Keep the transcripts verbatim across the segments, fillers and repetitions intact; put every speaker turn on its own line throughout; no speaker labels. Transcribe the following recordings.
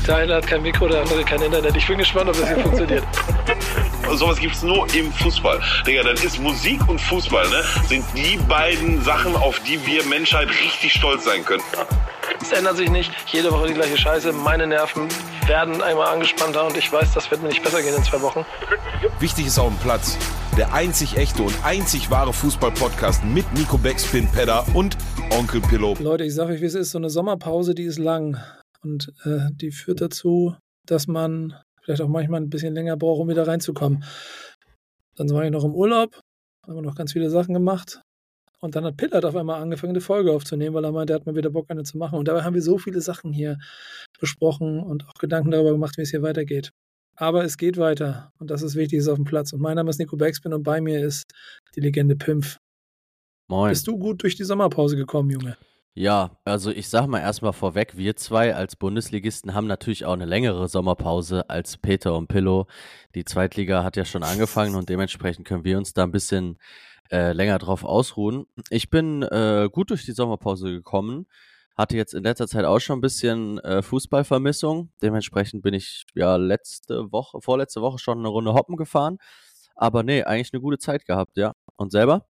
Der eine hat kein Mikro, der andere kein Internet. Ich bin gespannt, ob das hier funktioniert.
Sowas gibt's nur im Fußball. Digga, dann ist Musik und Fußball, ne, sind die beiden Sachen, auf die wir Menschheit richtig stolz sein können.
Es ändert sich nicht. Jede Woche die gleiche Scheiße. Meine Nerven werden einmal angespannter und ich weiß, das wird mir nicht besser gehen in zwei Wochen.
Wichtig ist auf dem Platz. Der einzig echte und einzig wahre Fußball-Podcast mit Nico Backspin, Pedder und Onkel Pillow.
Leute, ich sag euch, wie es ist. So eine Sommerpause, die ist lang. Und äh, die führt dazu, dass man vielleicht auch manchmal ein bisschen länger braucht, um wieder reinzukommen. Dann war ich noch im Urlaub, haben wir noch ganz viele Sachen gemacht. Und dann hat Pillard auf einmal angefangen, eine Folge aufzunehmen, weil er meinte, er hat mal wieder Bock, eine zu machen. Und dabei haben wir so viele Sachen hier besprochen und auch Gedanken darüber gemacht, wie es hier weitergeht. Aber es geht weiter. Und das ist wichtig, ist auf dem Platz. Und mein Name ist Nico Backspin und bei mir ist die Legende Pimpf.
Moin.
Bist du gut durch die Sommerpause gekommen, Junge?
Ja, also ich sag mal erstmal vorweg, wir zwei als Bundesligisten haben natürlich auch eine längere Sommerpause als Peter und Pillow. Die Zweitliga hat ja schon angefangen und dementsprechend können wir uns da ein bisschen äh, länger drauf ausruhen. Ich bin äh, gut durch die Sommerpause gekommen, hatte jetzt in letzter Zeit auch schon ein bisschen äh, Fußballvermissung. Dementsprechend bin ich ja letzte Woche, vorletzte Woche schon eine Runde hoppen gefahren. Aber nee, eigentlich eine gute Zeit gehabt, ja. Und selber?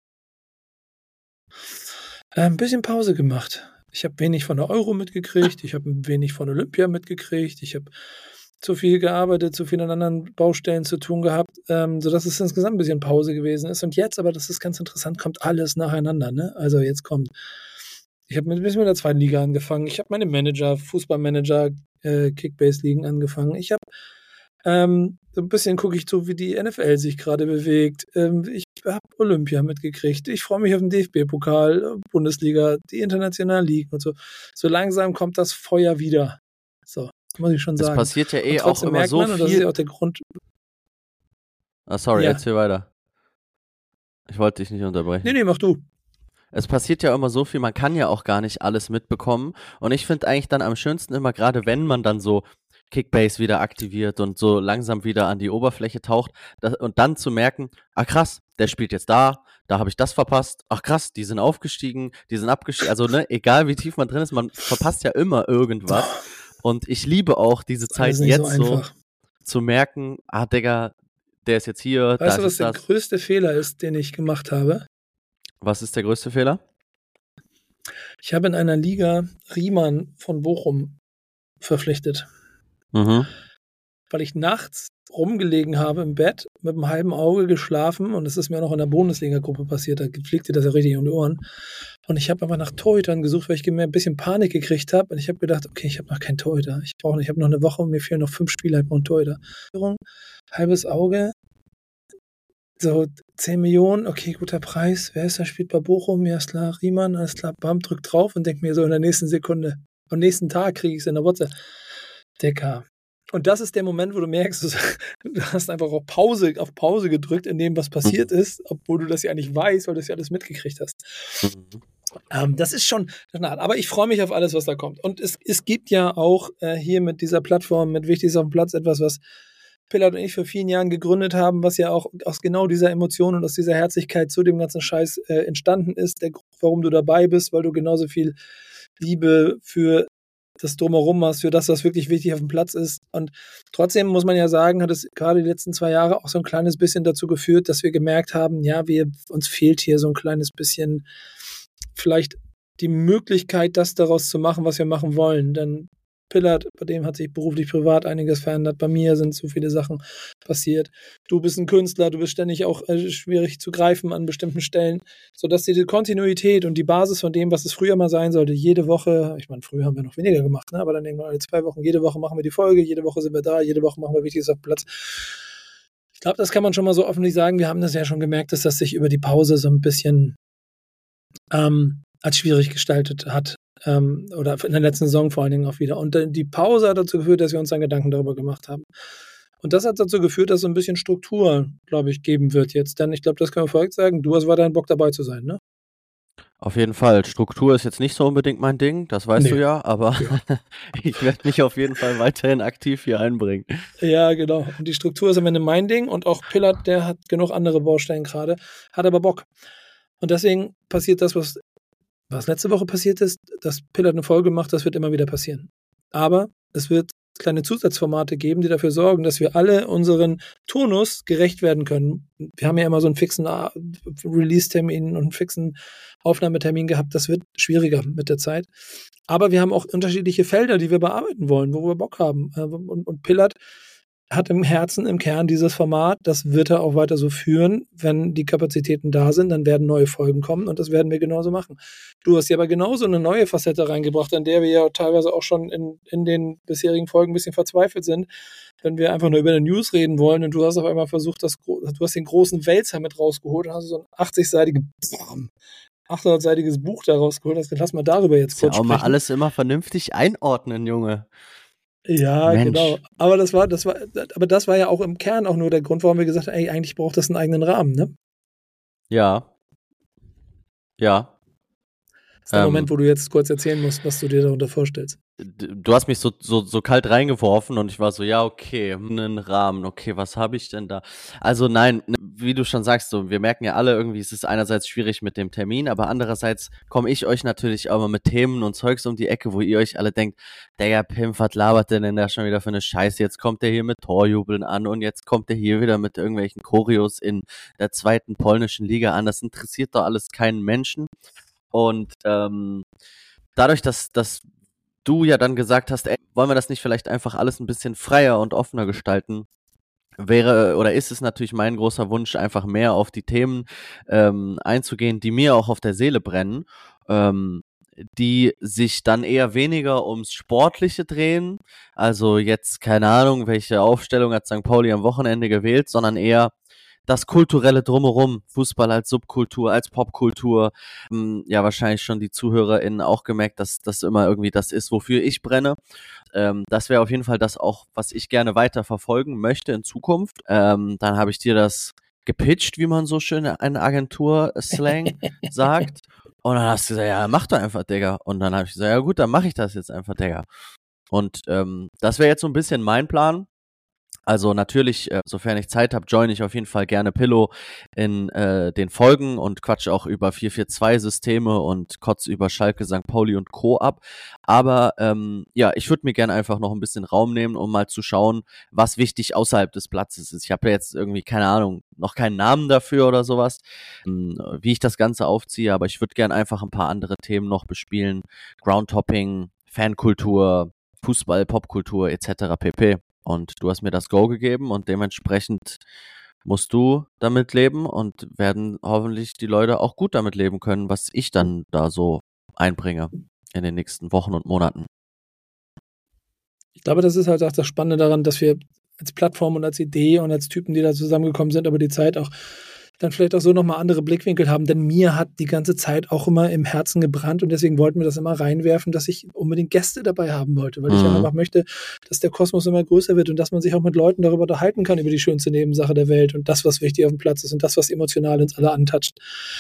Ein bisschen Pause gemacht. Ich habe wenig von der Euro mitgekriegt, ich habe wenig von Olympia mitgekriegt, ich habe zu viel gearbeitet, zu viel an anderen Baustellen zu tun gehabt, ähm, sodass es insgesamt ein bisschen Pause gewesen ist. Und jetzt, aber das ist ganz interessant, kommt alles nacheinander. Ne? Also jetzt kommt, ich habe ein bisschen mit der zweiten Liga angefangen, ich habe meine Manager, Fußballmanager, äh, Kickbase-Ligen angefangen, ich habe Ähm, so ein bisschen gucke ich so, wie die N F L sich gerade bewegt. Ähm, ich habe Olympia mitgekriegt. Ich freue mich auf den D F B-Pokal, Bundesliga, die internationalen Ligen und so. So langsam kommt das Feuer wieder. So, muss ich schon sagen.
Es passiert ja eh auch immer so
man,
viel.
Und das ist ja auch der Grund.
Ah, sorry,
Ja.
erzähl weiter. Ich wollte dich nicht unterbrechen.
Nee, nee, mach du.
Es passiert ja immer so viel, man kann ja auch gar nicht alles mitbekommen. Und ich finde eigentlich dann am schönsten immer, gerade wenn man dann so Kickbase wieder aktiviert und so langsam wieder an die Oberfläche taucht das, und dann zu merken, ah krass, der spielt jetzt da, da habe ich das verpasst, ach krass, die sind aufgestiegen, die sind abgestiegen, also ne, egal wie tief man drin ist, man verpasst ja immer irgendwas und ich liebe auch diese Zeit
Alles nicht
jetzt
so
so,
einfach.
zu merken, ah Digga, der ist jetzt hier, da
Weißt du,
ist
was der
das.
größte Fehler ist, den ich gemacht habe?
Was ist der größte Fehler?
Ich habe in einer Liga Riemann von Bochum verpflichtet.
Mhm.
Weil ich nachts rumgelegen habe im Bett, mit einem halben Auge geschlafen und es ist mir auch noch in der Bundesliga-Gruppe passiert, da fliegt dir das ja richtig um die Ohren. Und ich habe einfach nach Torhütern gesucht, weil ich mir ein bisschen Panik gekriegt habe und ich habe gedacht, okay, ich habe noch keinen Torhüter. Ich brauche, ich habe noch eine Woche und mir fehlen noch fünf Spieler, ich brauche einen Torhüter. Halbes Auge, so zehn Millionen, okay, guter Preis. Wer ist da, spielt bei Bochum? Ja, ist klar, Riemann, alles klar, bam, drückt drauf und denkt mir so in der nächsten Sekunde, am nächsten Tag kriege ich es in der WhatsApp. Dicker. Und das ist der Moment, wo du merkst, du hast einfach auch Pause, auf Pause gedrückt in dem, was passiert ist, obwohl du das ja nicht weißt, weil du das ja alles mitgekriegt hast.
Mhm.
Ähm, das ist schon, aber ich freue mich auf alles, was da kommt. Und es, es gibt ja auch äh, hier mit dieser Plattform, mit Wichtig ist auf dem Platz, etwas, was Pillard und ich vor vielen Jahren gegründet haben, was ja auch aus genau dieser Emotion und aus dieser Herzlichkeit zu dem ganzen Scheiß äh, entstanden ist. Der Grund, warum du dabei bist, weil du genauso viel Liebe für das Drumherum hast, für das, was wirklich wichtig auf dem Platz ist. Und trotzdem muss man ja sagen, hat es gerade die letzten zwei Jahre auch so ein kleines bisschen dazu geführt, dass wir gemerkt haben, ja, wir, uns fehlt hier so ein kleines bisschen vielleicht die Möglichkeit, das daraus zu machen, was wir machen wollen. Denn Pillard, bei dem hat sich beruflich, privat einiges verändert. Bei mir sind so viele Sachen passiert. Du bist ein Künstler, du bist ständig auch äh, schwierig zu greifen an bestimmten Stellen, sodass diese Kontinuität und die Basis von dem, was es früher mal sein sollte, jede Woche, ich meine, früher haben wir noch weniger gemacht, ne? Aber dann irgendwann alle zwei Wochen, jede Woche machen wir die Folge, jede Woche sind wir da, jede Woche machen wir Wichtiges auf Platz. Ich glaube, das kann man schon mal so öffentlich sagen. Wir haben das ja schon gemerkt, dass das sich über die Pause so ein bisschen ähm, als schwierig gestaltet hat. Ähm, oder in der letzten Saison vor allen Dingen auch wieder. Und äh, die Pause hat dazu geführt, dass wir uns dann Gedanken darüber gemacht haben. Und das hat dazu geführt, dass es so ein bisschen Struktur, glaube ich, geben wird jetzt. Denn ich glaube, das können wir vorweg sagen, du hast weiterhin Bock dabei zu sein, ne?
Auf jeden Fall. Struktur ist jetzt nicht so unbedingt mein Ding, das weißt
Nee.
du ja, aber
Ja.
ich werde mich auf jeden Fall weiterhin aktiv hier einbringen.
Ja, genau. Und die Struktur ist am Ende mein Ding und auch Pillard, der hat genug andere Baustellen gerade, hat aber Bock. Und deswegen passiert das, was, was letzte Woche passiert ist, dass Pillard eine Folge macht, das wird immer wieder passieren. Aber es wird kleine Zusatzformate geben, die dafür sorgen, dass wir alle unseren Turnus gerecht werden können. Wir haben ja immer so einen fixen Release-Termin und einen fixen Aufnahmetermin gehabt. Das wird schwieriger mit der Zeit. Aber wir haben auch unterschiedliche Felder, die wir bearbeiten wollen, wo wir Bock haben. Und, und Pillard hat im Herzen, im Kern dieses Format. Das wird er auch weiter so führen. Wenn die Kapazitäten da sind, dann werden neue Folgen kommen und das werden wir genauso machen. Du hast ja aber genauso eine neue Facette reingebracht, an der wir ja teilweise auch schon in, in den bisherigen Folgen ein bisschen verzweifelt sind, wenn wir einfach nur über die News reden wollen und du hast auf einmal versucht, das, du hast den großen Wälzer mit rausgeholt und hast so ein achtzig-seitige achthundertseitiges Buch da rausgeholt. Das lass mal darüber jetzt kurz
ja auch
sprechen.
mal alles immer vernünftig einordnen, Junge.
Ja,
Mensch.
genau. Aber das war, das war, aber das war ja auch im Kern auch nur der Grund, warum wir gesagt haben, ey, eigentlich braucht das einen eigenen Rahmen, ne?
Ja. Ja.
Das ist der
Ähm,
Moment, wo du jetzt kurz erzählen musst, was du dir darunter vorstellst.
Du hast mich so, so, so kalt reingeworfen und ich war so, ja, okay, einen Rahmen, okay, was habe ich denn da? Also nein, wie du schon sagst, so, wir merken ja alle irgendwie, es ist einerseits schwierig mit dem Termin, aber andererseits komme ich euch natürlich auch mal mit Themen und Zeugs um die Ecke, wo ihr euch alle denkt, der Pimp, was labert denn denn da schon wieder für eine Scheiße? Jetzt kommt der hier mit Torjubeln an und jetzt kommt der hier wieder mit irgendwelchen Choreos in der zweiten polnischen Liga an. Das interessiert doch alles keinen Menschen. Und ähm, dadurch, dass, dass du ja dann gesagt hast, ey, wollen wir das nicht vielleicht einfach alles ein bisschen freier und offener gestalten, wäre oder ist es natürlich mein großer Wunsch, einfach mehr auf die Themen ähm, einzugehen, die mir auch auf der Seele brennen, ähm, die sich dann eher weniger ums Sportliche drehen, also jetzt keine Ahnung, welche Aufstellung hat Sankt Pauli am Wochenende gewählt, sondern eher das kulturelle Drumherum, Fußball als Subkultur, als Popkultur, ähm, ja wahrscheinlich schon die ZuhörerInnen auch gemerkt, dass das immer irgendwie das ist, wofür ich brenne. Ähm, das wäre auf jeden Fall das auch, was ich gerne weiter verfolgen möchte in Zukunft. Ähm, dann habe ich dir das gepitcht, wie man so schön in Agentur-Slang sagt. Und dann hast du gesagt, ja, mach doch einfach, Digga. Und dann habe ich gesagt, ja gut, dann mache ich das jetzt einfach, Digga. Und ähm, das wäre jetzt so ein bisschen mein Plan. Also natürlich, äh, sofern ich Zeit habe, joine ich auf jeden Fall gerne Pillow in äh, den Folgen und quatsche auch über vier vier zwei Systeme und kotze über Schalke, Sankt Pauli und Co. ab. Aber ähm, ja, ich würde mir gerne einfach noch ein bisschen Raum nehmen, um mal zu schauen, was wichtig außerhalb des Platzes ist. Ich habe ja jetzt irgendwie, keine Ahnung, noch keinen Namen dafür oder sowas, ähm, wie ich das Ganze aufziehe, aber ich würde gerne einfach ein paar andere Themen noch bespielen. Groundhopping, Fankultur, Fußball, Popkultur et cetera pp. Und du hast mir das Go gegeben und dementsprechend musst du damit leben und werden hoffentlich die Leute auch gut damit leben können, was ich dann da so einbringe in den nächsten Wochen und Monaten.
Ich glaube, das ist halt auch das Spannende daran, dass wir als Plattform und als Idee und als Typen, die da zusammengekommen sind, über die Zeit auch dann vielleicht auch so nochmal andere Blickwinkel haben, denn mir hat die ganze Zeit auch immer im Herzen gebrannt und deswegen wollten wir das immer reinwerfen, dass ich unbedingt Gäste dabei haben wollte, weil mhm. ich einfach möchte, dass der Kosmos immer größer wird und dass man sich auch mit Leuten darüber unterhalten kann, über die schönste Nebensache der Welt und das, was wichtig auf dem Platz ist und das, was emotional uns alle antatscht.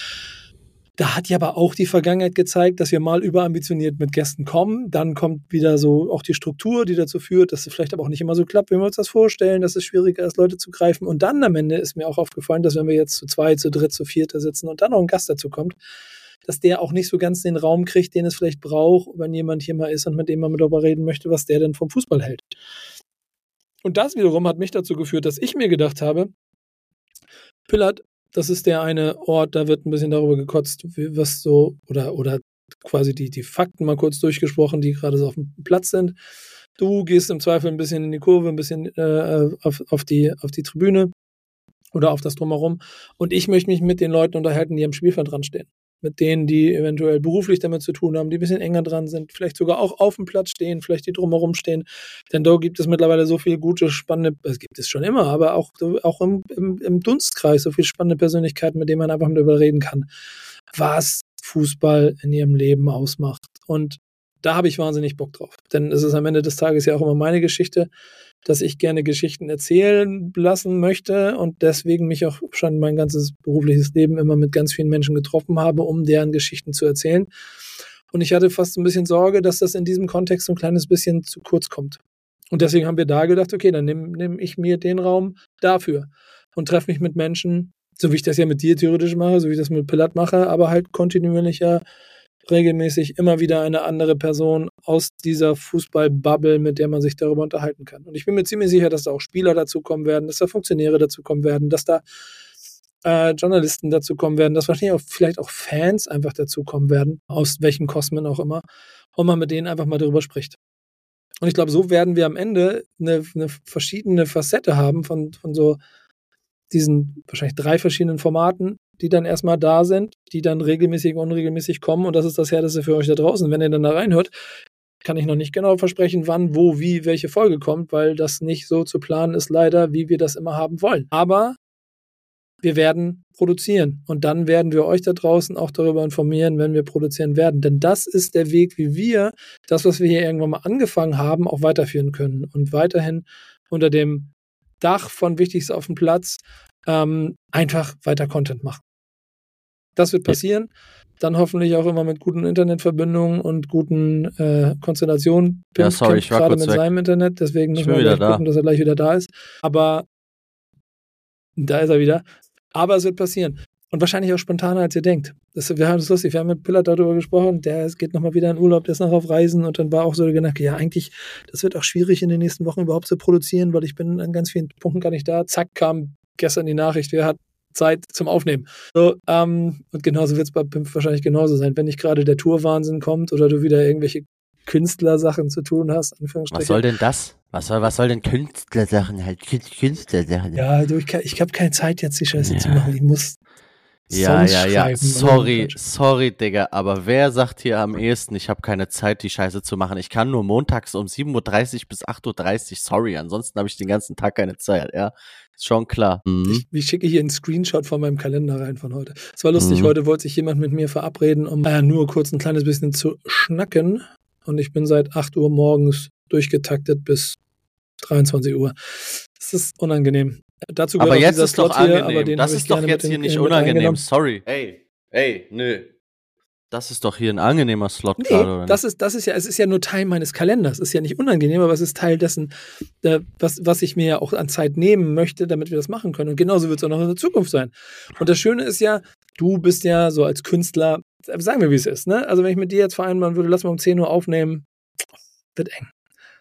Da hat ja aber auch die Vergangenheit gezeigt, dass wir mal überambitioniert mit Gästen kommen. Dann kommt wieder so auch die Struktur, die dazu führt, dass es vielleicht aber auch nicht immer so klappt, wie wir uns das vorstellen, dass es schwieriger ist, Leute zu greifen. Und dann am Ende ist mir auch aufgefallen, dass wenn wir jetzt zu zwei, zu dritt, zu viert sitzen und dann noch ein Gast dazu kommt, dass der auch nicht so ganz den Raum kriegt, den es vielleicht braucht, wenn jemand hier mal ist und mit dem man darüber reden möchte, was der denn vom Fußball hält. Und das wiederum hat mich dazu geführt, dass ich mir gedacht habe, Pillard, das ist der eine Ort, da wird ein bisschen darüber gekotzt, was so, oder, oder quasi die, die Fakten mal kurz durchgesprochen, die gerade so auf dem Platz sind. Du gehst im Zweifel ein bisschen in die Kurve, ein bisschen äh, auf, auf, die, auf die Tribüne oder auf das Drumherum. Und ich möchte mich mit den Leuten unterhalten, die am Spielfeld dran stehen. Mit denen, die eventuell beruflich damit zu tun haben, die ein bisschen enger dran sind, vielleicht sogar auch auf dem Platz stehen, vielleicht die drumherum stehen. Denn da gibt es mittlerweile so viele gute, spannende, es gibt es schon immer, aber auch, auch im, im, im Dunstkreis so viele spannende Persönlichkeiten, mit denen man einfach darüber reden kann, was Fußball in ihrem Leben ausmacht. Und da habe ich wahnsinnig Bock drauf. Denn es ist am Ende des Tages ja auch immer meine Geschichte, dass ich gerne Geschichten erzählen lassen möchte und deswegen mich auch schon mein ganzes berufliches Leben immer mit ganz vielen Menschen getroffen habe, um deren Geschichten zu erzählen. Und ich hatte fast ein bisschen Sorge, dass das in diesem Kontext so ein kleines bisschen zu kurz kommt. Und deswegen haben wir da gedacht, okay, dann nehme nehm ich mir den Raum dafür und treffe mich mit Menschen, so wie ich das ja mit dir theoretisch mache, so wie ich das mit Pillard mache, aber halt kontinuierlicher regelmäßig immer wieder eine andere Person aus dieser Fußball-Bubble, mit der man sich darüber unterhalten kann. Und ich bin mir ziemlich sicher, dass da auch Spieler dazukommen werden, dass da Funktionäre dazukommen werden, dass da äh, Journalisten dazukommen werden, dass wahrscheinlich auch vielleicht auch Fans einfach dazukommen werden, aus welchen Kosmen auch immer, und man mit denen einfach mal darüber spricht. Und ich glaube, so werden wir am Ende eine, eine verschiedene Facette haben von, von so diesen wahrscheinlich drei verschiedenen Formaten, die dann erstmal da sind, die dann regelmäßig, unregelmäßig kommen, und das ist das Härteste für euch da draußen. Wenn ihr dann da reinhört, kann ich noch nicht genau versprechen, wann, wo, wie, welche Folge kommt, weil das nicht so zu planen ist, leider, wie wir das immer haben wollen. Aber wir werden produzieren, und dann werden wir euch da draußen auch darüber informieren, wenn wir produzieren werden. Denn das ist der Weg, wie wir das, was wir hier irgendwann mal angefangen haben, auch weiterführen können und weiterhin unter dem Dach von Wichtigste auf dem Platz ähm, einfach weiter Content machen. Das wird passieren. Dann hoffentlich auch immer mit guten Internetverbindungen und guten äh, Konstellationen.
Ja, sorry, ich war
gerade
kurz
mit
weg.
seinem Internet, deswegen
Ich
müssen wir
bin wieder
gleich gucken,
da.
dass er gleich wieder da ist. Aber da ist er wieder. Aber es wird passieren. Und wahrscheinlich auch spontaner, als ihr denkt. Das, wir haben das lustig, wir haben mit Pillard darüber gesprochen, der geht nochmal wieder in Urlaub, der ist noch auf Reisen, und dann war auch so der Gedanke, ja eigentlich, das wird auch schwierig in den nächsten Wochen überhaupt zu produzieren, weil ich bin an ganz vielen Punkten gar nicht da. Zack, kam gestern die Nachricht, wer hat Zeit zum Aufnehmen. So, ähm, und genauso wird es bei Pimp wahrscheinlich genauso sein. Wenn nicht gerade der Tourwahnsinn kommt oder du wieder irgendwelche Künstlersachen zu tun hast, Anführungsstriche.
Was soll denn das? Was soll, was soll denn Künstlersachen halt? Künstlersachen.
Ja, du, ich, kann, ich habe keine Zeit jetzt die Scheiße
Ja.
zu machen. Ich muss
Ja,
Songs
ja, ja.
schreiben.
Sorry,
Oder-
sorry, Digga. Aber wer sagt hier am ehesten, ich habe keine Zeit, die Scheiße zu machen? Ich kann nur montags um sieben Uhr dreißig bis acht Uhr dreißig. Sorry, ansonsten habe ich den ganzen Tag keine Zeit, ja. Ist schon klar. Mhm.
Ich, ich schicke hier einen Screenshot von meinem Kalender rein von heute. Es war lustig,
Mhm.
heute wollte sich jemand mit mir verabreden, um äh, nur kurz ein kleines bisschen zu schnacken. Und ich bin seit acht Uhr morgens durchgetaktet bis dreiundzwanzig Uhr. Das ist unangenehm. Dazu gehört
Aber
auch
jetzt
dieser
ist doch
Slot hier,
angenehm.
aber den
Das
habe ich
ist doch
gerne
jetzt
mit
hier
in-
nicht
mit
unangenehm.
reingenommen.
Sorry. Ey, ey, nö. Das ist doch hier ein angenehmer Slot gerade,
Nee,
oder
das
nicht?
ist, das ist ja, es ist ja nur Teil meines Kalenders. Es ist ja nicht unangenehm, aber es ist Teil dessen, äh, was, was ich mir ja auch an Zeit nehmen möchte, damit wir das machen können. Und genauso wird es auch noch in der Zukunft sein. Und das Schöne ist ja, du bist ja so als Künstler, sagen wir, wie es ist, ne? Also wenn ich mit dir jetzt vereinbaren würde, lass mal um zehn Uhr aufnehmen, wird eng.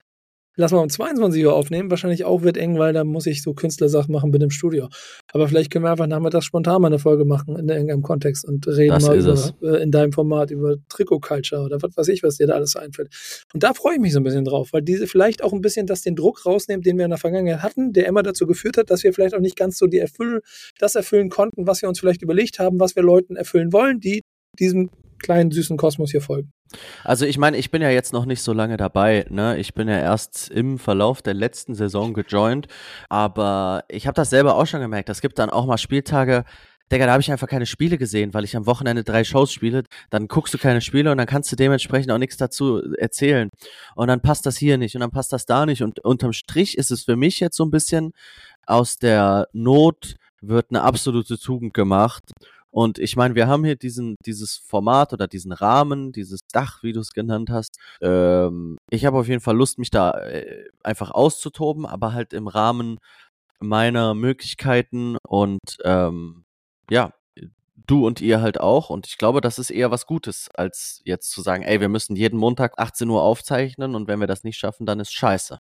Lass mal um zweiundzwanzig Uhr aufnehmen, wahrscheinlich auch wird eng, weil da muss ich so Künstlersachen machen, bin im Studio. Aber vielleicht können wir einfach nachmittags spontan mal eine Folge machen in irgendeinem Kontext und reden
Das
mal
ist
über, äh, in deinem Format über Trikot-Culture oder was weiß ich, was dir da alles so einfällt. Und da freue ich mich so ein bisschen drauf, weil diese vielleicht auch ein bisschen das den Druck rausnehmen, den wir in der Vergangenheit hatten, der immer dazu geführt hat, dass wir vielleicht auch nicht ganz so die erfüll das erfüllen konnten, was wir uns vielleicht überlegt haben, was wir Leuten erfüllen wollen, die diesem kleinen, süßen Kosmos hier folgen.
Also ich meine, ich bin ja jetzt noch nicht so lange dabei, ne? Ich bin ja erst im Verlauf der letzten Saison gejoint, aber ich habe das selber auch schon gemerkt. Es gibt dann auch mal Spieltage, Digga, da habe ich einfach keine Spiele gesehen, weil ich am Wochenende drei Shows spiele. Dann guckst du keine Spiele und dann kannst du dementsprechend auch nichts dazu erzählen. Und dann passt das hier nicht und dann passt das da nicht. Und unterm Strich ist es für mich jetzt so ein bisschen, aus der Not wird eine absolute Tugend gemacht. Und ich meine, wir haben hier diesen, dieses Format oder diesen Rahmen, dieses Dach, wie du es genannt hast. Ähm, ich habe auf jeden Fall Lust, mich da äh, einfach auszutoben, aber halt im Rahmen meiner Möglichkeiten und ähm, ja, du und ihr halt auch. Und ich glaube, das ist eher was Gutes, als jetzt zu sagen, ey, wir müssen jeden Montag achtzehn Uhr aufzeichnen und wenn wir das nicht schaffen, dann ist scheiße.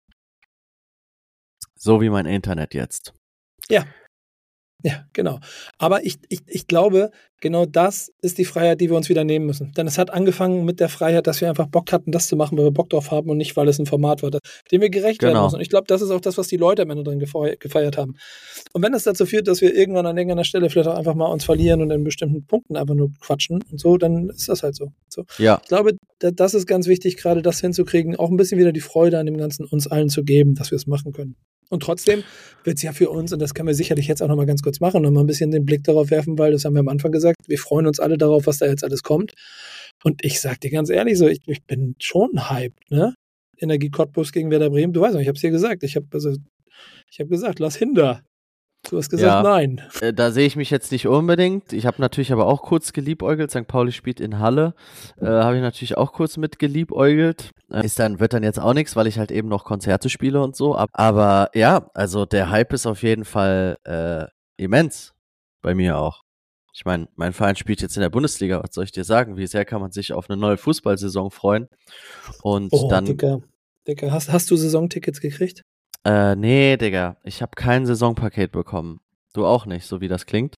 So wie mein Internet jetzt.
Ja. Ja, genau. Aber ich, ich, ich glaube, genau das ist die Freiheit, die wir uns wieder nehmen müssen. Denn es hat angefangen mit der Freiheit, dass wir einfach Bock hatten, das zu machen, weil wir Bock drauf haben und nicht, weil es ein Format war, dem wir gerecht werden
Genau.
müssen. Und ich glaube, das ist auch das, was die Leute am Ende drin gefeiert, gefeiert haben. Und wenn das dazu führt, dass wir irgendwann an irgendeiner Stelle vielleicht auch einfach mal uns verlieren und in bestimmten Punkten einfach nur quatschen und so, dann ist das halt so. so.
Ja.
Ich glaube, da, das ist ganz wichtig, gerade das hinzukriegen, auch ein bisschen wieder die Freude an dem Ganzen uns allen zu geben, dass wir es machen können. Und trotzdem wird es ja für uns, und das können wir sicherlich jetzt auch noch mal ganz kurz machen, noch mal ein bisschen den Blick darauf werfen, weil das haben wir am Anfang gesagt, wir freuen uns alle darauf, was da jetzt alles kommt. Und ich sag dir ganz ehrlich so, ich, ich bin schon hyped, ne? Energie Cottbus gegen Werder Bremen, du weißt noch, ich hab's dir gesagt, ich habe also, ich habe gesagt, lass hinter. Du hast gesagt,
Ja.
nein.
Äh, Da sehe ich mich jetzt nicht unbedingt. Ich habe natürlich aber auch kurz geliebäugelt. Sankt Pauli spielt in Halle. Äh, habe ich natürlich auch kurz mit geliebäugelt. Äh, ist dann, wird dann jetzt auch nichts, weil ich halt eben noch Konzerte spiele und so. Ab- Aber ja, also der Hype ist auf jeden Fall äh, immens. Bei mir auch. Ich meine, mein Verein spielt jetzt in der Bundesliga, was soll ich dir sagen? Wie sehr kann man sich auf eine neue Fußballsaison freuen? Und
Oh,
dann,
Dicker, Dicker, hast, hast du Saisontickets gekriegt?
äh, nee, Digga, ich habe kein Saisonpaket bekommen. Du auch nicht, so wie das klingt.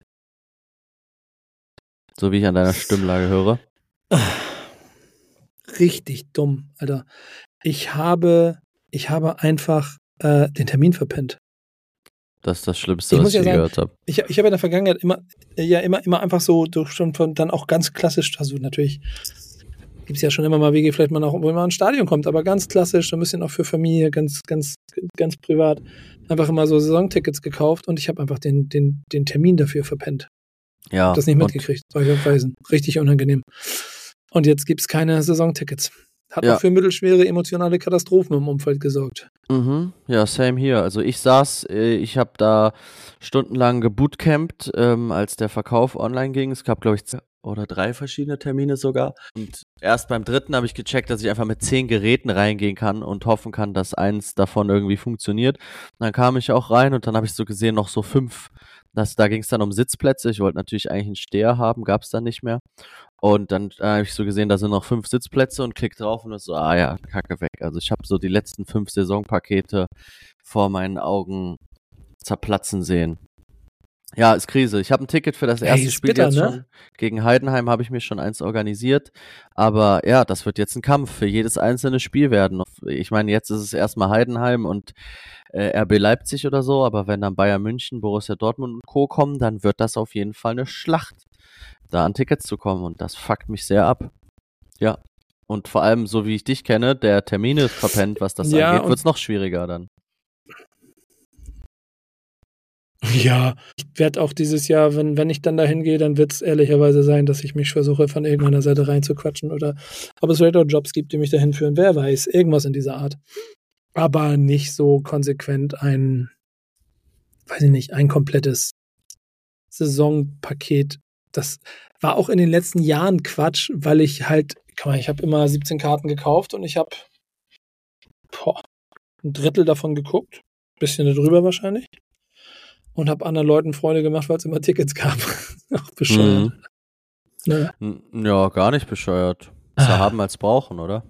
So wie ich an deiner Stimmlage höre.
Richtig dumm, Alter. Ich habe, ich habe einfach äh, den Termin verpennt.
Das ist das Schlimmste,
Ich
was
muss
ich
ja
je
sagen,
gehört habe.
Ich, ich habe in der Vergangenheit immer, ja, immer, immer einfach so, durch schon von, dann auch ganz klassisch, also natürlich gibt es ja schon immer mal Wege, vielleicht man auch, wo man ins Stadion kommt, aber ganz klassisch, ein bisschen auch für Familie, ganz, ganz, ganz privat, einfach immer so Saisontickets gekauft und ich habe einfach den, den, den Termin dafür verpennt.
Ja,
Hab das nicht
und-
mitgekriegt, war ich auf Reisen. Richtig unangenehm. Und jetzt gibt es keine Saisontickets. Hat
Ja.
auch für mittelschwere emotionale Katastrophen im Umfeld gesorgt.
Mhm, ja, same hier. Also ich saß, äh, ich habe da stundenlang gebootcampt, ähm, als der Verkauf online ging. Es gab, glaube ich, zwei oder drei verschiedene Termine sogar. Und erst beim dritten habe ich gecheckt, dass ich einfach mit zehn Geräten reingehen kann und hoffen kann, dass eins davon irgendwie funktioniert. Und dann kam ich auch rein und dann habe ich so gesehen, noch so fünf. Das, da ging es dann um Sitzplätze. Ich wollte natürlich eigentlich einen Steher haben, gab es dann nicht mehr. Und dann äh, habe ich so gesehen, da sind noch fünf Sitzplätze und klick drauf und ist so, ah ja, Kacke weg. Also ich habe so die letzten fünf Saisonpakete vor meinen Augen zerplatzen sehen. Ja, ist Krise. Ich habe ein Ticket für das
Ey,
erste
ist
Spiel
bitter,
jetzt
ne?
schon. Gegen Heidenheim habe ich mir schon eins organisiert. Aber ja, das wird jetzt ein Kampf für jedes einzelne Spiel werden. Ich meine, jetzt ist es erstmal Heidenheim und äh, R B Leipzig oder so. Aber wenn dann Bayern München, Borussia Dortmund und Co. kommen, dann wird das auf jeden Fall eine Schlacht, da an Tickets zu kommen. Und das fuckt mich sehr ab. Ja. Und vor allem, so wie ich dich kenne, der Termin ist verpennt, was das
Ja,
angeht,
und-
wird es noch schwieriger dann.
Ja, ich werde auch dieses Jahr, wenn, wenn ich dann dahin gehe, dann wird es ehrlicherweise sein, dass ich mich versuche, von irgendeiner Seite reinzuquatschen oder ob es vielleicht auch Jobs gibt, die mich dahin führen. Wer weiß, irgendwas in dieser Art. Aber nicht so konsequent ein, weiß ich nicht, ein komplettes Saisonpaket. Das war auch in den letzten Jahren Quatsch, weil ich halt, guck mal, ich habe immer siebzehn Karten gekauft und ich habe ein Drittel davon geguckt. Bisschen darüber wahrscheinlich. Und habe anderen Leuten Freude gemacht, weil es immer Tickets gab. Auch bescheuert.
Mhm.
Naja.
N- Ja, gar nicht bescheuert. Besser
Ah.
haben als brauchen, oder?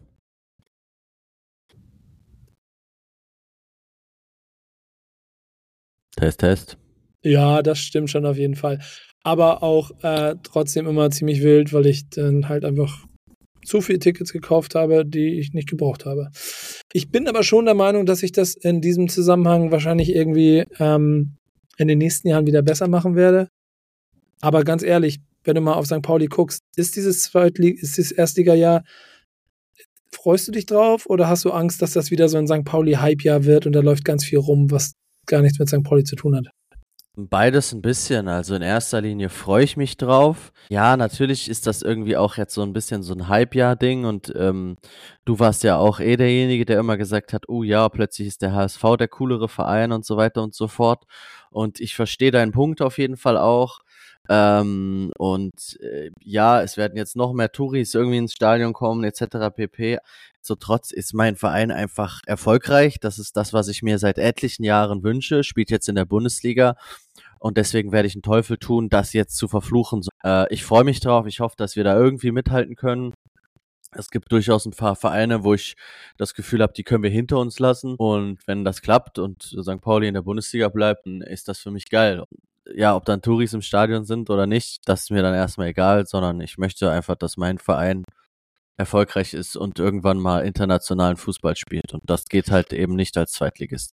Test, Test.
Ja, das stimmt schon auf jeden Fall. Aber auch äh, trotzdem immer ziemlich wild, weil ich dann halt einfach zu viele Tickets gekauft habe, die ich nicht gebraucht habe. Ich bin aber schon der Meinung, dass ich das in diesem Zusammenhang wahrscheinlich irgendwie ähm, in den nächsten Jahren wieder besser machen werde. Aber ganz ehrlich, wenn du mal auf Sankt Pauli guckst, ist dieses Zweitlig- ist dieses Erstliga-Jahr, freust du dich drauf oder hast du Angst, dass das wieder so ein Sankt Pauli-Hype-Jahr wird und da läuft ganz viel rum, was gar nichts mit Sankt Pauli zu tun hat?
Beides ein bisschen. Also in erster Linie freue ich mich drauf. Ja, natürlich ist das irgendwie auch jetzt so ein bisschen so ein Hype-Jahr-Ding und ähm, du warst ja auch eh derjenige, der immer gesagt hat, oh ja, plötzlich ist der H S V der coolere Verein und so weiter und so fort. Und ich verstehe deinen Punkt auf jeden Fall auch. Ähm, und äh, ja, es werden jetzt noch mehr Touris irgendwie ins Stadion kommen, et cetera pp. So trotz ist mein Verein einfach erfolgreich. Das ist das, was ich mir seit etlichen Jahren wünsche. Spielt jetzt in der Bundesliga. Und deswegen werde ich einen Teufel tun, das jetzt zu verfluchen. Äh, ich freue mich drauf. Ich hoffe, dass wir da irgendwie mithalten können. Es gibt durchaus ein paar Vereine, wo ich das Gefühl habe, die können wir hinter uns lassen. Und wenn das klappt und Sankt Pauli in der Bundesliga bleibt, dann ist das für mich geil. Ja, ob dann Touris im Stadion sind oder nicht, das ist mir dann erstmal egal, sondern ich möchte einfach, dass mein Verein erfolgreich ist und irgendwann mal internationalen Fußball spielt. Und das geht halt eben nicht als Zweitligist.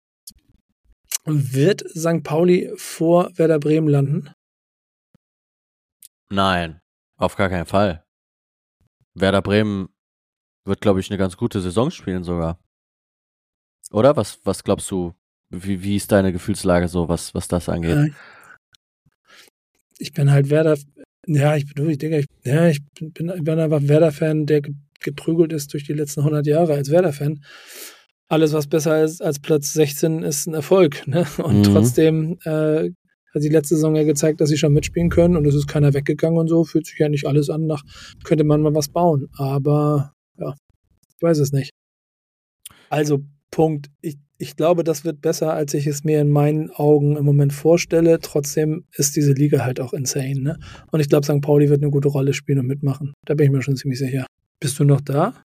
Wird Sankt Pauli vor Werder Bremen landen?
Nein, auf gar keinen Fall. Werder Bremen wird, glaube ich, eine ganz gute Saison spielen sogar. Oder? Was, was glaubst du? Wie, wie ist deine Gefühlslage so, was, was das angeht?
Äh, ich bin halt Werder, ja, ich bin, ich denke, ich, ja, ich bin, bin einfach Werder-Fan, der ge- geprügelt ist durch die letzten hundert Jahre als Werder-Fan. Alles, was besser ist als Platz sechzehn, ist ein Erfolg. Ne? Und
Mhm.
trotzdem äh, hat die letzte Saison ja gezeigt, dass sie schon mitspielen können und es ist keiner weggegangen und so. Fühlt sich ja nicht alles an, nach könnte man mal was bauen. Aber ja, ich weiß es nicht. Also, Punkt. Ich, ich glaube, das wird besser, als ich es mir in meinen Augen im Moment vorstelle. Trotzdem ist diese Liga halt auch insane, ne? Und ich glaube, Sankt Pauli wird eine gute Rolle spielen und mitmachen. Da bin ich mir schon ziemlich sicher. Bist du noch da?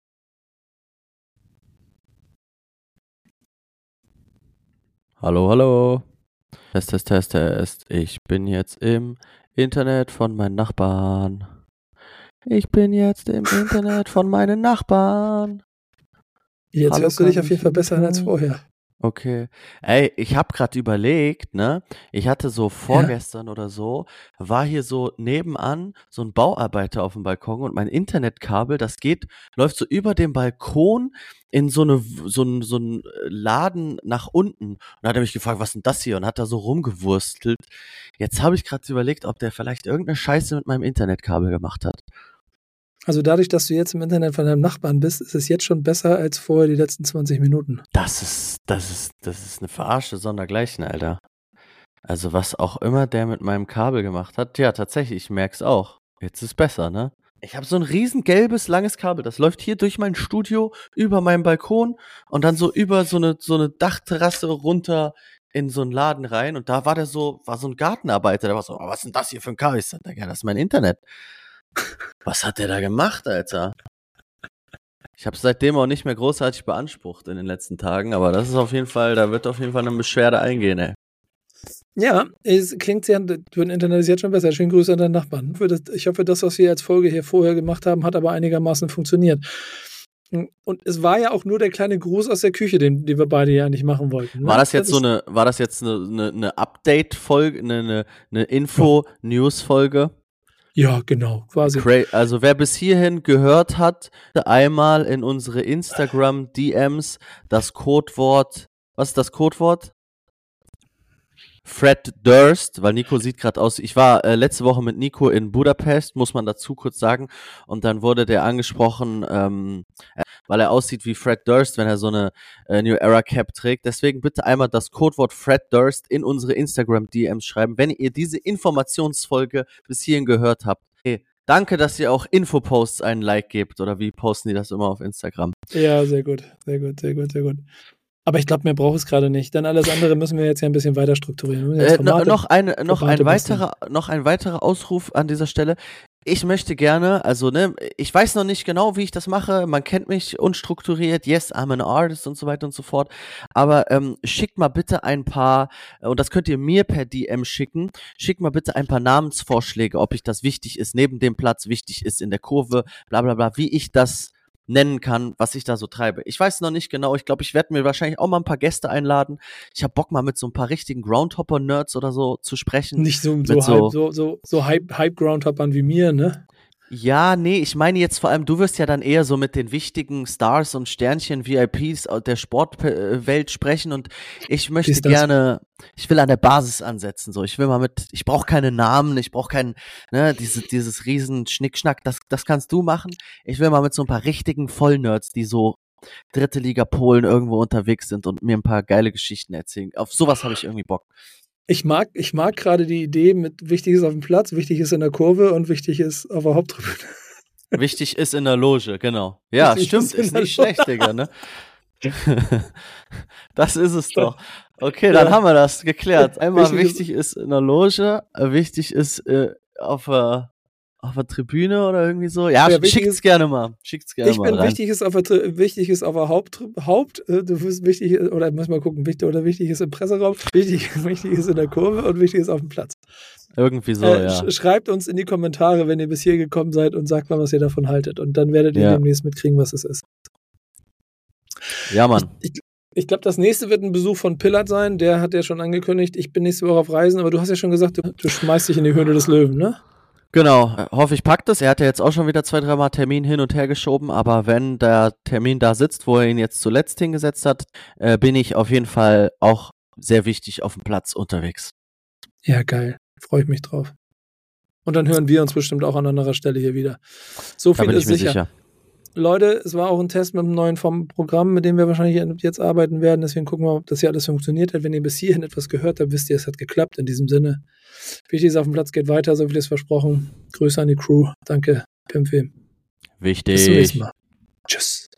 Hallo, hallo. Test, Test, Test, Test. Ich bin jetzt im Internet von meinen Nachbarn. Ich bin jetzt im Internet von meinen Nachbarn.
Jetzt
Hallo,
hörst du dich
kann
auf jeden
ich
Fall besser an als
hören?
vorher.
Okay. Ey, ich habe gerade überlegt, ne? Ich hatte so vorgestern oder so, war hier so nebenan so ein Bauarbeiter auf dem Balkon und mein Internetkabel, das geht, läuft so über den Balkon in so eine so ein so ein Laden nach unten. Und da hat er mich gefragt, was ist denn das hier? Und hat da so rumgewurstelt. Jetzt habe ich gerade überlegt, ob der vielleicht irgendeine Scheiße mit meinem Internetkabel gemacht hat.
Also dadurch, dass du jetzt im Internet von deinem Nachbarn bist, ist es jetzt schon besser als vorher die letzten zwanzig Minuten.
Das ist, das ist, das ist eine Verarsche sondergleichen, Alter. Also was auch immer der mit meinem Kabel gemacht hat, ja, tatsächlich, ich merk's auch. Jetzt ist besser, ne? Ich habe so ein riesen gelbes, langes Kabel, das läuft hier durch mein Studio, über meinen Balkon und dann so über so eine, so eine Dachterrasse runter in so einen Laden rein und da war der so, war so ein Gartenarbeiter, der war so, oh, was ist denn das hier für ein Kabel? Ich sag, ja, das ist mein Internet. Was hat der da gemacht, Alter? Ich habe seitdem auch nicht mehr großartig beansprucht in den letzten Tagen, aber das ist auf jeden Fall, da wird auf jeden Fall eine Beschwerde eingehen, ey.
Ja, es klingt sehr, für ein Internet ist jetzt schon besser. Schönen Grüße an deinen Nachbarn. Für das, ich hoffe, das, was wir als Folge hier vorher gemacht haben, hat aber einigermaßen funktioniert. Und es war ja auch nur der kleine Gruß aus der Küche, den, den wir beide ja nicht machen wollten. Ne?
War das jetzt
das
so eine, war das jetzt eine, eine, eine Update-Folge, eine, eine, eine Info-News-Folge?
Ja, genau, quasi.
Also wer bis hierhin gehört hat, einmal in unsere Instagram-D Ms das Codewort, was ist das Codewort? Fred Durst, weil Nico sieht gerade aus, ich war äh, letzte Woche mit Nico in Budapest, muss man dazu kurz sagen, und dann wurde der angesprochen, ähm, weil er aussieht wie Fred Durst, wenn er so eine äh, New Era Cap trägt. Deswegen bitte einmal das Codewort Fred Durst in unsere Instagram-D Ms schreiben, wenn ihr diese Informationsfolge bis hierhin gehört habt. Okay. Danke, dass ihr auch Infoposts einen Like gebt, oder wie posten die das immer auf Instagram?
Ja, sehr gut, sehr gut, sehr gut, sehr gut. Aber ich glaube, mehr braucht es gerade nicht. Dann alles andere müssen wir jetzt ja ein bisschen weiter strukturieren.
Äh, Formate, noch, eine, noch, ein weiterer, noch ein weiterer Ausruf an dieser Stelle. Ich möchte gerne, also ne, ich weiß noch nicht genau, wie ich das mache. Man kennt mich unstrukturiert. Yes, I'm an artist und so weiter und so fort. Aber ähm, schickt mal bitte ein paar, und das könnt ihr mir per D M schicken, schickt mal bitte ein paar Namensvorschläge, ob ich das wichtig ist, neben dem Platz, wichtig ist in der Kurve, bla bla bla, wie ich das nennen kann, was ich da so treibe. Ich weiß noch nicht genau, ich glaube, ich werde mir wahrscheinlich auch mal ein paar Gäste einladen. Ich habe Bock mal mit so ein paar richtigen Groundhopper-Nerds oder so zu sprechen.
Nicht so, so, so, Hype, so, so, so Hype, Hype-Groundhoppern wie mir, ne?
Ja, nee, ich meine jetzt vor allem, du wirst ja dann eher so mit den wichtigen Stars und Sternchen, V I Ps der Sportwelt sprechen und ich möchte gerne, ich will an der Basis ansetzen, so, ich will mal mit, ich brauche keine Namen, ich brauche keinen, ne, diese, dieses riesen Schnickschnack, das, das kannst du machen. Ich will mal mit so ein paar richtigen Vollnerds, die so dritte Liga Polen irgendwo unterwegs sind und mir ein paar geile Geschichten erzählen. Auf sowas habe ich irgendwie Bock.
Ich mag, ich mag gerade die Idee mit wichtig ist auf dem Platz, wichtig ist in der Kurve und wichtig ist auf der Haupttribüne.
Wichtig ist in der Loge, genau. Ja, wichtig stimmt, ist, ist nicht schlecht, Digga, ne? Das ist es doch. Okay, dann ja. haben wir das geklärt. Einmal wichtig, wichtig ist, ist in der Loge, wichtig ist äh, auf der auf der Tribüne oder irgendwie so. Ja, ja schickt's ist, gerne mal. Schickt's gerne
ich
mal.
Ich bin wichtig ist auf der wichtig ist auf der Haupt Haupt äh, du wirst wichtig oder muss mal gucken, wichtig oder wichtig ist im Presseraum, wichtig wichtig ist in der Kurve und wichtig ist auf dem Platz.
Irgendwie so,
äh,
ja.
Sch- schreibt uns in die Kommentare, wenn ihr bis hier gekommen seid und sagt mal, was ihr davon haltet und dann werdet ihr ja. demnächst mitkriegen, was es ist.
Ja, Mann.
Ich, ich, ich glaube, das nächste wird ein Besuch von Pillard sein, der hat ja schon angekündigt, ich bin nächste Woche auf Reisen, aber du hast ja schon gesagt, du, du schmeißt dich in die Höhle des Löwen, ne?
Genau, hoffe ich packt es. Er hat ja jetzt auch schon wieder zwei, dreimal Termin hin und her geschoben, aber wenn der Termin da sitzt, wo er ihn jetzt zuletzt hingesetzt hat, äh, bin ich auf jeden Fall auch sehr wichtig auf dem Platz unterwegs.
Ja, geil. Freue ich mich drauf. Und dann hören wir uns bestimmt auch an anderer Stelle hier wieder. So viel
da bin
ist
ich mir
sicher.
sicher.
Leute, es war auch ein Test mit einem neuen Programm, mit dem wir wahrscheinlich jetzt arbeiten werden. Deswegen gucken wir, ob das hier alles funktioniert hat. Wenn ihr bis hierhin etwas gehört habt, wisst ihr, es hat geklappt. In diesem Sinne, wichtig ist auf dem Platz, geht weiter, so viel ist versprochen. Grüße an die Crew. Danke, Pimpfi.
Wichtig.
Bis zum nächsten Mal. Tschüss.